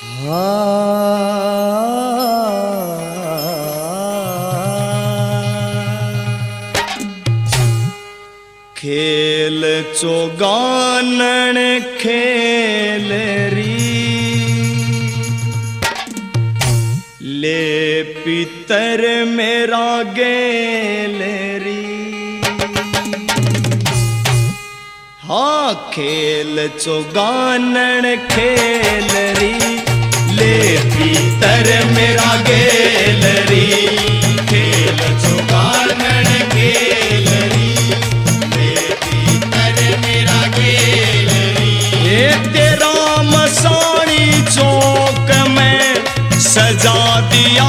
खेल चोगानन खेल री ले पितर मेरा गेल री। हाँ खेल चोगानन खेल री ले पितर मेरा गेल री। खेल चोगानन खेल री ले पितर मेरा गेल री। ये तेरा मसाणी चौक में सजा दिया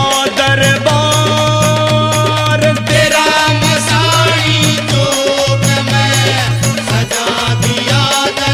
दरबार। तेरा मसाणी चौक में सजा दिया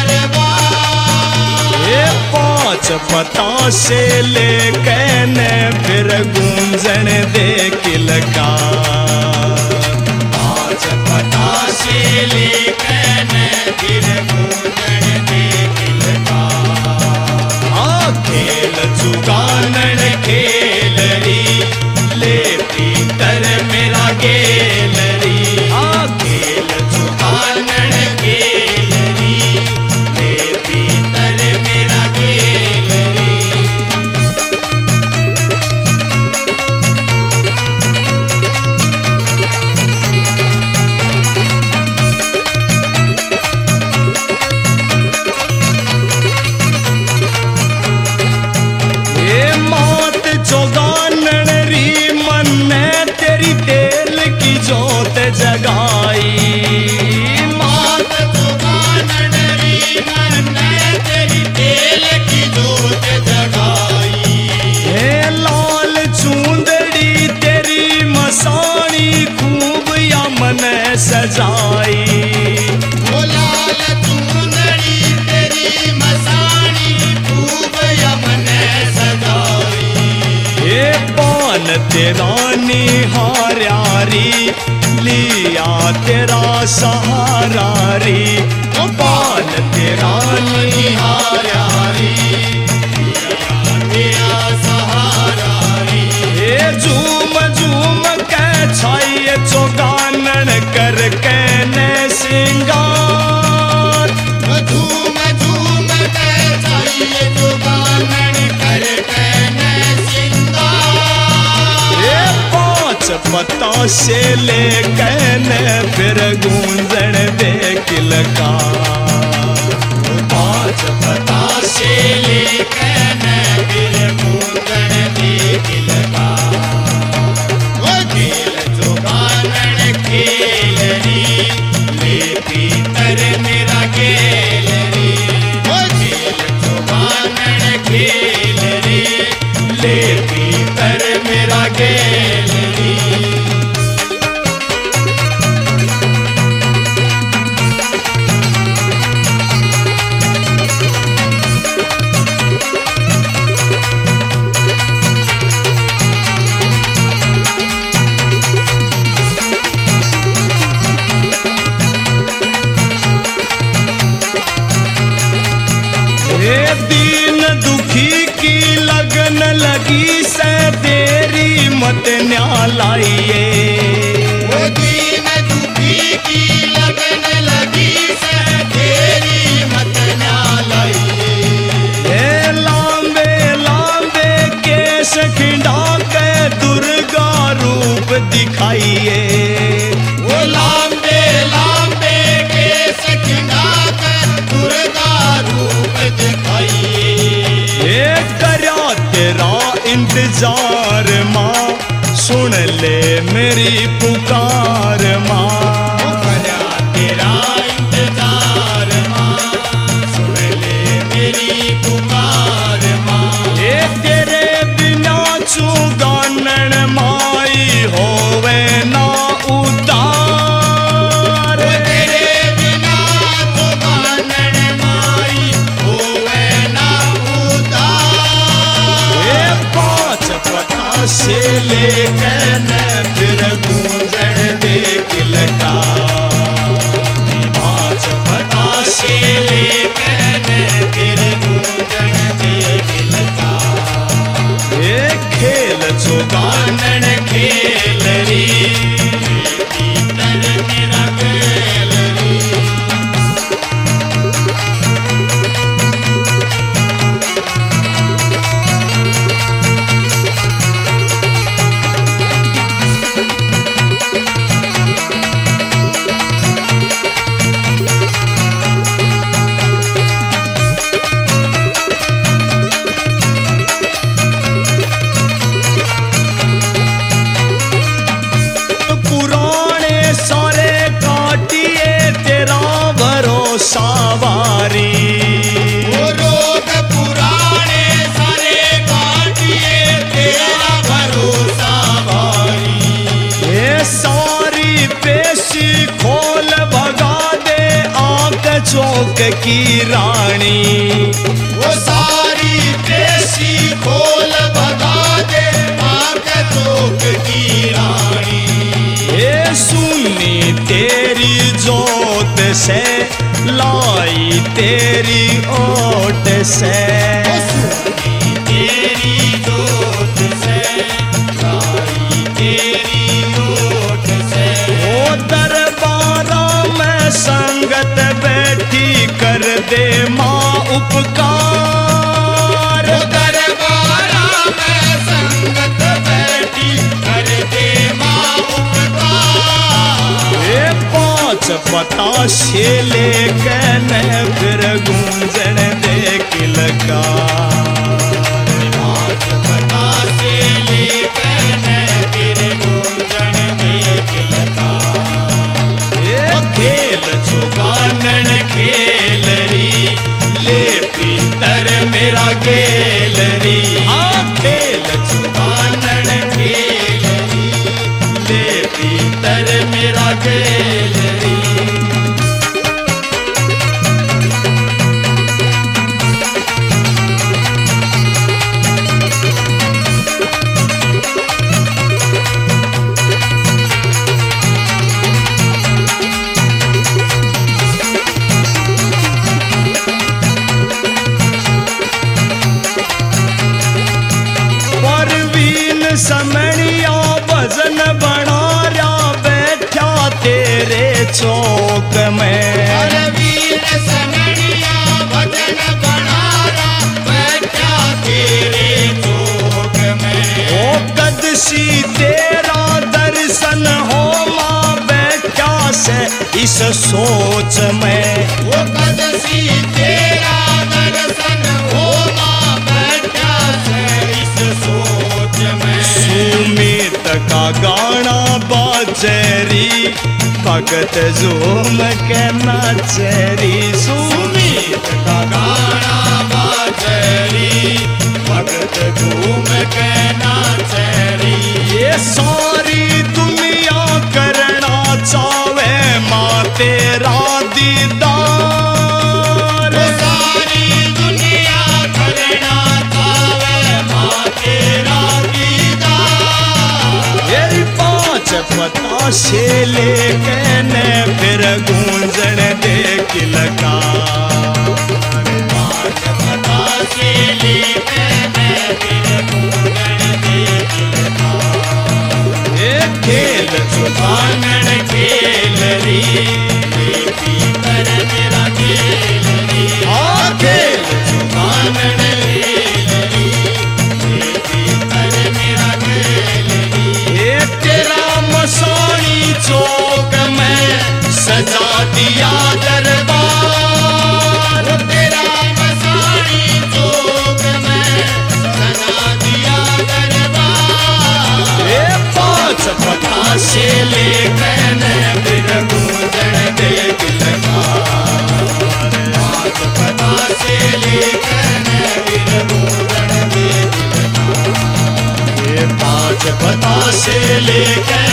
दरबार। ये पांच पता से लेके न फिर गूंजन दे किलकार। पांच पता से लेके न फिर गूंजन दे किलकार। हाँ खेल चुगानन खेल री ले पीतर मेरा गेल री। हाँ खेल चुगानन खेल री ले पीतर मेरा गेल री। ये मात चोगानन री मन ने तेरी तेल की जोत जगाई। मात चोगानन री मन ने तेरी तेल की जोत जगाई। हे लाल चूंदड़ी तेरी मसाणी खूब या मन सजाई। ओ लाल चूंदड़ी तेरी मसाणी खूब या मन सजाई। ये पान तेरा निहारा री लिया तेरा सहारा री। ओ पान तेरा निहारा री लिया तेरा सहारा री। ये झूम झूम के छाइए चोगानन करके ने सिंगार। झूम झूम के छाइए चोगानन करके ने सिंगार। ये पांच पता से लेके न फिर गूंजन दे किलकार। पांच पता से लेके न फिर गूंजन दे किलकार। वो खेल चोगानन खेल री ले पीतर मेरा गेल री। वो खेल चोगानन खेल री ले पीतर मेरा गेल री। हे दीन दुखी की लगन लगी से तेरी मत न्यालाइए। वो दीन दुखी की लगन लगी से तेरी मत न्यालाइए। हे लांबे लांबे केश खिंडा के दुर्गा रूप दिखाइए। वो लांबे लांबे केश खिंडा के दुर्गा रूप दिखाइए। ये करया तेरा इंतजार माँ सुन ले मेरी पुकार माँ। करया तेरा इंतजार माँ सुन ले मेरी पुकार माँ। ये तेरे बिना चुगानन माई होवे ना उतार। तेरे बिना चुगानन माई होवे ना उतार। ये पांच पता से लेके न फिर गूंजन की रानी। वो सारी देसी खोल भगा दे आंख तोक की रानी। ये सुनी तेरी जोत से लाई तेरी ओट से। तेरी जोत से लाई तेरी ओट से। वो दरबारा में संगत बैठी कर दे माँ उपकार। वो दरबारा में संगत बैठी कर दे माँ उपकार। ये पांच बताशे लेके न फिर गूंजन दे किलकार। पांच बतासे लेके न फिर गूंजन दे किलकार। ये खेल चुगानन खेलरी ले पीतर मेरा गेलरी। खेल चुगानन खेलरी ले पीतर मेरा गेलरी। परवीन समणिया भजन बना रहा बैठा तेरे चौक में। वीर समणिया भजन बनारा बैठा तेरे चौक में। ओ कदसी तेरा दर्शन हो माँ बैठा से इस सोच में। वो कदसी तेरा दर्शन हो माँ बैठा से इस सोच में। सुमित का गाना बाजरी भगत झूम के नाचरी। सुमित का गाना बाजरी भगत घूम के नाचरी। ये सारी दुनिया करना चावे माँ तेरा दीदार। वो सारी दुनिया करना चावे माँ तेरा दीदार। ये पांच बताशे लेके न फिर गूंजन दे किलकार। पांच बतासे लेके मैं फिर गूंजन दे किलकार। ये खेल चुगानन खेलरी ले पीतर मेरा गेलरी। खेल चुगानन खेलरी ले पीतर मेरा गेलरी। ये तेरा मसानी चौक में सजा दिया दरबार। तेरा मसानी चौक में सजा दिया दरबार। ये पांच बताशे लेके न फिर गूंजन दे किलकार। पांच बतासे लेके मैं फिर गूंजन दे किलकार। ये पांच बताशे लेके